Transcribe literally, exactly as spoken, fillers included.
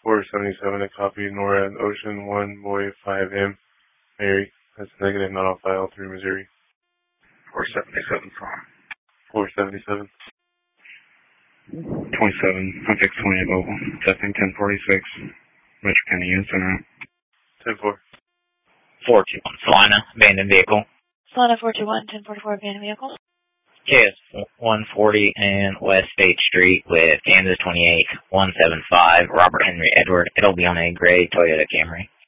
four seventy-seven, a copy, NORAD, Ocean one, Boy five M, Mary. That's negative, not on file, through Missouri. four seventy-seven from. four seventy-seven. twenty-seven, contact twenty-eight local, testing ten forty-six, Metro County Unit Center. ten four. four two one, Salina, abandoned vehicle. Salina four two one, ten forty-four, abandoned vehicle. K S one forty and West State Street with Kansas twenty-eight one seven five, Robert Henry Edward. It'll be on a gray Toyota Camry.